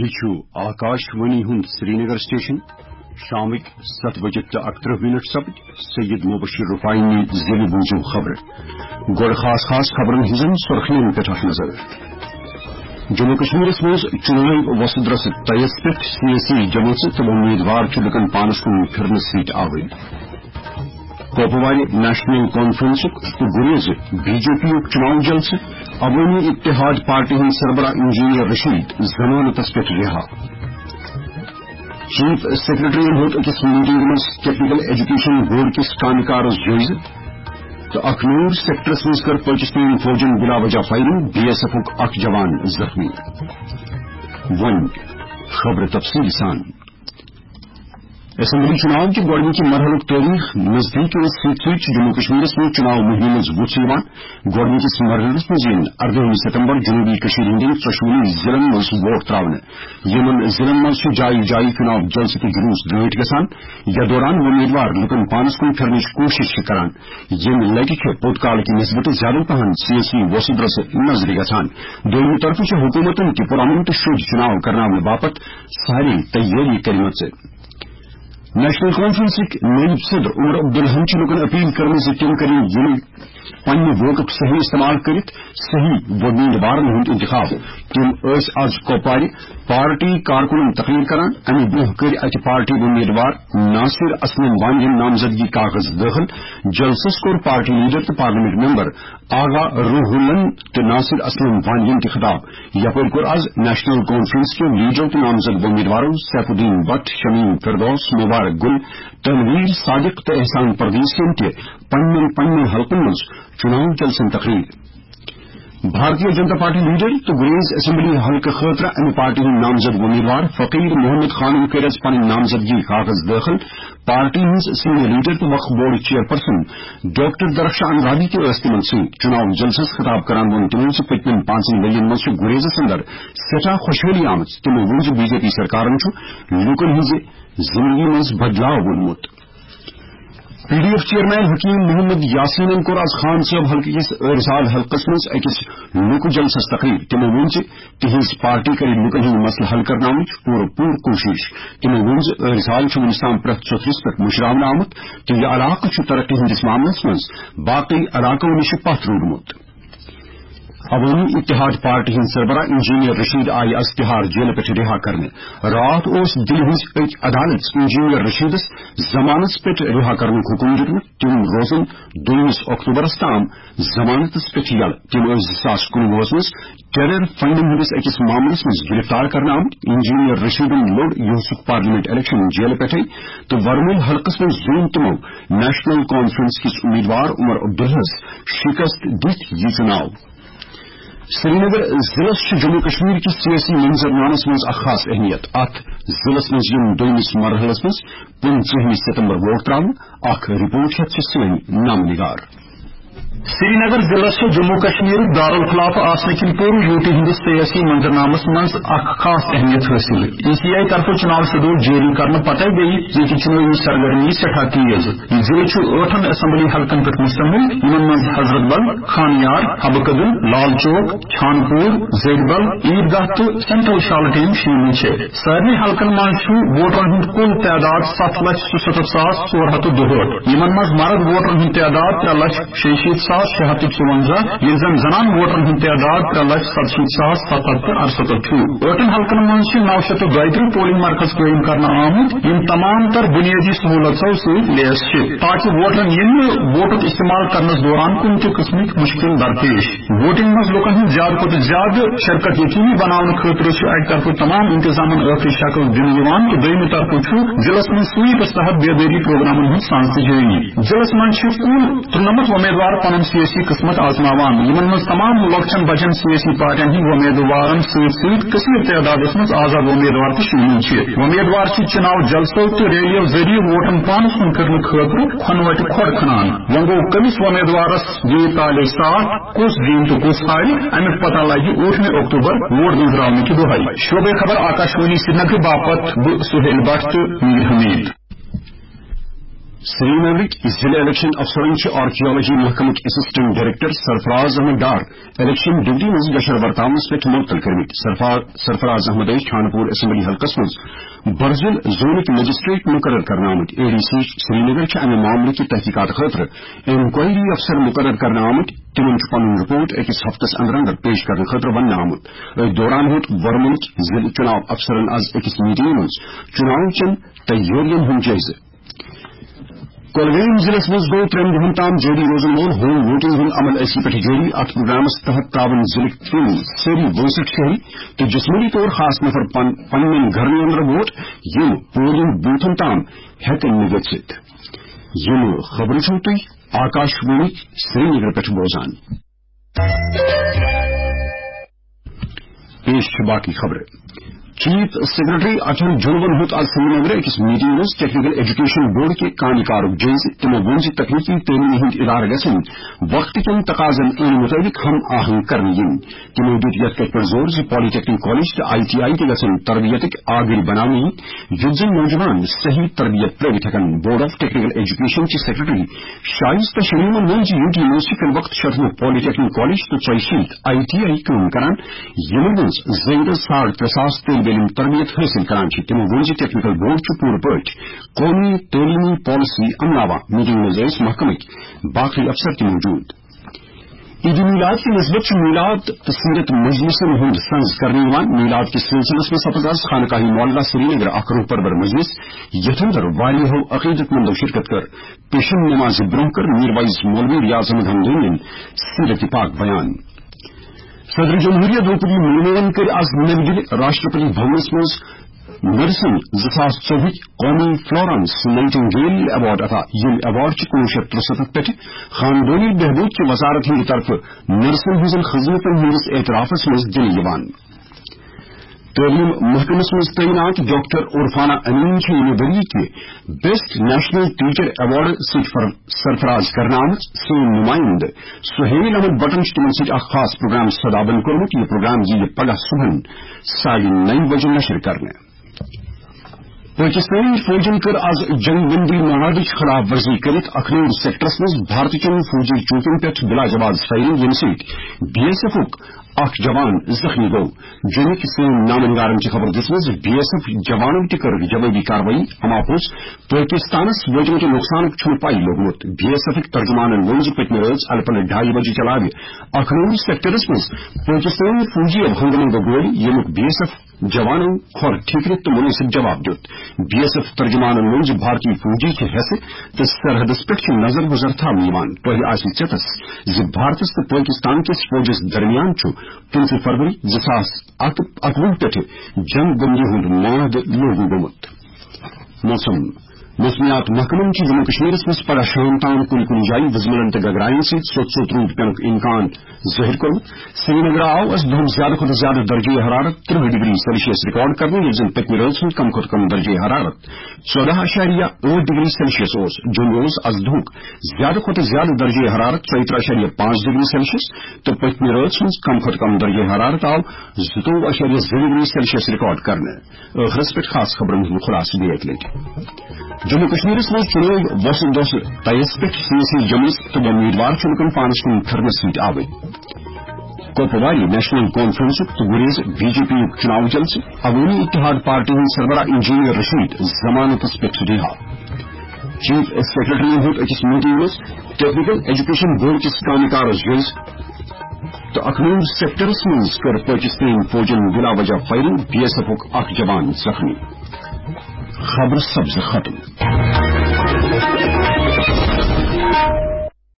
यह आकाशवाणी हुंद श्रीनगर स्टेशन शामिक 7 बजे 11 सपद सैयद मुबशिर रुफाई जिले बूझू खबर गोड़ खास खबरन हिजन सुर्खियन पे नजर जम्मू कश्मीर मज चुनाव वसुद्रस तयस पे सियासी जमात तो उम्मीदवार लुकन पानस कुन फिरन सीट आवे कोपवार नेशनल कॉन्फ्रेंस गुरेज बीजेपी चुनाव जलसे अवामी इत्तेहाद पार्टी हंद सरबरा इंजीनियर रशीद जमानत पे रिहा चीफ सेक्रेटरी होत अकिस मीटिंग में टेक्निकल एजुकेशन बोर्ड किस कामकार जायजे तो अखनूर सेक्टरस मज कर पाकिस्तान फौजन बिला वजह फायरिंग बीएसएफ अख जवान जख्मी वन खबर तफसील सान असम्बली चुनाव के गोडनी मरहल तारीख नजदीक जम्मू कश्मीर में चुनाव मुहिम वुच गोडनी मरहलस मज 18 सितंबर जनूबी हंदन 3 जिलन मज वोट त्रावन यमन जिलन मज जायी जायी चुनाव जलसे तो जुलूस ड्रेट गसान या दौरान उम्मीदवार लुकन पानस कुन फिरन कोशिश करान यम लगे पोतकाल की नस्बत ज्यादा पहन सियासी वसुद्रस नजर गसान दोनों तरफ हुकूमतन की पुरान तो शुद्ध चुनाव करने बापत सारी तैयारी करी नेशनल कॉन्फ्रेंस नायब सदर उमर अब्दुल हंच लुकन अपील करने से तिम करें यम पन्ने वोट सही इस्तेमाल करित सही उम्मीदवारन हुंद इंतखाब तिम आज कोपार पार्टी कारकुन तकरीर करान अमे ब्रोह कर अत पार्टी उम्मीदवार नासिर असलम वानी नामजदगी कागज दाखिल जलसस कोर पार्टी लीडर तो पार्लियामेंट मेंबर आगा रूहुल्लन तो नासिर असलम वानी के खिताब यपर कोर आज नेशनल कॉन्फ्रेंस के लीडर तो नामजद उम्मीदवारों सैफुद्दीन भट्ट शमीम फिरदौस मुबारक गुल तनवीर सादिक तो एहसान परदेस पन्न हल्कन मज चुनाव जलसन तकरीर भारतीय जनता पार्टी लीडर तो गुरेज असेंबली हल्क खतरा अमे पार्टी नामजद उम्मीदवार फकीर मोहम्मद खान कर पन नामजदगी कागज दाखिल पार्टी सीनियर लीडर तो Waqf board chairperson doctor Darakhshan राबी के तिमन चुनाव जलसस खिताब करान वो तिमन पतम 5 वन मज गुरेजस अंदर सठा खुशहाली आम तमो वो बीजेपी सरकार लूकन हज जिंदगी मज बदलाव वोनमुत पीडीएफ चेयरमैन हकीम मोहम्मद यासीन कोर आज खान साहब हल्क किस इरसाल हल्कस मज अकिस लुक जलसस तकरीर तमो वो तिहज पार्टी कर लुकन हंद मसल हल करना पूर कोशिश तमो वो इरसाल वनसान प्रथ चौथरिस पे मुशरावन आमुत तो यह इलाक तरक्की हंदिस मामलस मज बाकी इलाकों निश पथ रूदमुत अवामी इत्तेहाद पार्टी हंद सरबरा इंजीनियर रशीद आई आज तिहाड़ जेल पे रिहा करने रात दिल हज अदालत इंजीनियर रशीदस जमानत पे रिहा करने हुकुम दितमुत तिम रोजन 2 अक्टूबरस ताम जमानत पे यल तिम 2019 मज टेरर फंडिंग हंदिस अकिस मामलस मज गिरफ्तार करने आमुत इंजीनियर रशीदन लोड यूसुफ पार्लियामेंट इलेक्शन जेल पे तो वर्मुल हल्कस मज जून तमो नेशनल कॉन्फ्रेंस किस उम्मीदवार उमर अब्दुल्लास शिकस्त दित यह चुनाव श्रीनगर जिलस जम्मू कश्मीर की सियासी मंजरनामस मज खास अहमियत अत जिलस मज दोमिस मरहलस मज 15 सितंबर वोट त्रावन रिपोर्ट है सन नाम निगार श्रीनगर जिला जम्मू कश्मीर दारुल खिलाफ आसने कि पूर्व यूटी हिंदुस सियासी मंजरनामस मज खास अहमियत हासिल ईसीआई तरफ चुनाव शेड्यूल जारी करने पता गई कि चुनावी सरगर्मी सठा तेज जिले 8 असम्बली हल्कन पे मुश्तमिल इन मज हजरतबल खानियार हबकदुल लाल चौक छानपुर जेडबल ईदगाह तो सेंट्रल शालटेन शामिल सारे हल्कन मज वोटरन हंद कुल तादाद 7,77,462 इन मज मर्द वोटरन हंद तादाद 3,66,654 ये जनान वोटरन हंद तादाद 3,67,778 8 हल्कन मज 932 पोलिंग मरकज कायम करना आमुत इन तमाम तर बुनियादी सहूलतों से लैस ताकि वोटर वोट इस्तेमाल करने दौरान कुन किस्म मुश्किल दरपेश वोटिंग मज लुकन हंद ज्यादा खुद ज्यादा शिरकत यकीनी बनाने खतर अक तरफ तमाम इंतजाम आखिरी शक्ल दिन तो दोम तरफ जिलस मज स्वीप तहत बेदारी प्रोग्राम हंद सांसजनी जिलस मज कुल 93 उम्मीदवार पन सियासी किस्मत आजमावान इन मज तमाम लक्चन बचन सियासी पार्टियन हंद उम्मीदवार कसर तादाद मज आजाद उम्मीदवार शामिल उम्मीदवार चुनाव जलसों तो रैलियों जरिए वोटन पानस कुन करने खतर खनवट खड़ खनान वो गो कमिस उम्मीदवारस दी ताले साथ कुछ दिन तो कुछ हारी अमिक पता लगे 8 अक्टूबर वोट गुजराने की दुहाई शोबे खबर आकाशवाणी श्रीनगर बापत सुहेल भट्ट मीर हमीद سرینگرک ضلع الیکشن افسرن آرکیالوجی محکمک assistant director Sarfaraz Ahmad Dar election duty مز گشر ورتاونس پہ معطل کرمت. سرفراز احمد چھانپور اسمبلی حلقس مز برزل زونک مجسٹریٹ مقرر کرنا آمت. اے ڈی سی سرینگر امہ معاملے کی تحقیقات خاطر انکوائری افسر مقرر کرنا آمت. تمن پن رپورٹ اکس ہفتس اندر اندر پیش کرنے خاطر ون آمت. دوران ہوت ورملک ضلع چناو افسرن از اکس میٹنگ مز چناو چن تیاریاں ہند جائزہ. کولگام ضلع مز گو 3 دہن تام جاری روزن وول ہوم ووٹنگ ہند عمل اسی پہ جاری. ات پروگرامس تحت تاون ضلع تم ساری 62 شہری تو جسمانی طور خاص نفر پن گھرن اندر ووٹ یم پولنگ بوتھن تام ہیکن گھت. یم خبر چھو تھی آکاش وانی سرینگر پہ بوزان. پیش باقی خبر. چیف سیکرٹری اٹل جنون ہوت آج سرینگر اکس میٹنگ مز ٹیکنیکل ایجوکیشن بورڈ کے کام کارک جائزہ. تمو ون تکنیکی تعلیمی ہند ادارہ گھن وقت کن تقاضن مطابق ہم آہنگ کرنے ین. تمو دیت یت کت پر زور پالی ٹیکنیک کالج تو ITI تہ گھن تربیتک آگری بنانے یت زن نوجوان صحیح تربیت پرت ہکن. بورڈ آف ٹیکنیکل ایجوکیشن کے سیکرٹری شائستہ شریمن ون یوٹی یونیورسٹی کن وقت شرح پالی ٹیکنیک کالج تو 40 ITI کام کران یمن مز زیادہ 3.5 علم تربیت حاصل کران. تمو ون ٹیکنیکل بورڈ پور پاٹ قومی تعلیمی پالیسی عملاوہ. میٹنگ مز محکمک باقی افسر تہ موجود. عید میلاد کی نسبت میلاد سیرت مجلسن ہند سنز کرنے میلاد کے سلسلس میں سپز آز خانقاہی معلہ سرینگر اخ روح پرور مجلس یتھ اندر واریاہو عقیدت مندو شرکت کر. پیشن نماز برہ کر میر وائز مولوی ریاض احمد حمدانی سیرت پاک بیان. صدر جمہوریہ دروپدی مرمون کر آز نئی دہلی راشٹرپتی بھونس مز نرسن 2024 قومی فلورنس نائٹنگیل ایوارڈ عطا. یم ایوارڈ 1963 پہ خاندانی بہبود کی وزارت ہند طرف نرسن ہزن خدمتن ہندس اعترافس مز دن. تعلیم محکمس مز تعینات ڈاکٹر عرفانہ امین یہ وري کے بیسٹ نیشنل ٹیچر ایوارڈ سرفراز کرنا آمت. سون نمائند سہیل احمد بٹن تمن ست خاص پروگرام صدابند کورمت. یہ پروگرام یہ پگہ صبح 9:30 بجے نشر کرنے. پاکستانی فوجن کر آز جنگ بندی معاہدک خلاف ورزی کرت اخنور سیکٹرس مز بھارت چن فوجی چوکن پہ بلا جواز فائرنگ یم ست BSF اخ جوان زخمی گو. جنک سین نامنگارن کی خبر دس BSF جوانوں تہ کر جوابی کاروائی. اما پوس پاکستانس وجمت نقصان چھ پائی لوگمت. BSF ترجمان ونز پتم روز الپل 2:30 بجے چلاو اخنور سیکٹرس مز پاکستانی فوجی ہنگامہ گو گولی یمک BSF جوانوں کھور ٹھیک تو مناسب جواب دیت. BSF ترجمان ونز بھارتی فوجی کے حیثیت تو سرحدس پہ نظر گزر تھوان. تہ آسہ چتس بھارتس تو پاکستان کس فوجس درمیان 15 فروری 2021 پہ جنگ بندی ہند معاہدہ لاگو گومت. موسمیات محکمن کی جموں کشمیر مز پگہ شام تام کن جائیں وزملن تو گگرائن سوت رود پینک امکان ظاہر کورمت. سرینگر آو اس دہم زیادہ کھت زیادہ درجہ حرارت 30 ڈگری سیلسیس ریکارڈ کرنے یل زن پتم روز کم کھت کم درجہ حرارت 14.8 ڈگری سیلسیس اس. جوم روز از دہک زیادہ کھت زیادہ درجہ حرارت 34.5 ڈگری سیلسیس تو پتم روز کم کھت کم درجہ حرارت آو 22.2 ڈگری سیلسیس ریکارڈ کرنے. ٲخرس پہ خاص خبرن ہند خلاصہ بیک لٹ. جموں کشمیر مز چناو وسن دوس تیس پہ سیاسی جمعس تو امیدوار چنکن پانس کن پھرنس ست آوے. کوپواری نیشنل کانفرنس تو گریز BJP چناو جلسہ. عوامی اتحاد پارٹی ہند سربراہ انجینئر رشید ضمانت پہ رہا. چیف سیکرٹری ہند اکس میٹنگ مز ٹیکنیکل ایجوکیشن بورڈ کس کام کارس جائزہ تو اخنور سیکٹرس مز کر پاکستان فوجن بلا وجہ فائرنگ. BSF اخ جوان زخمی. خبر سبز ختم.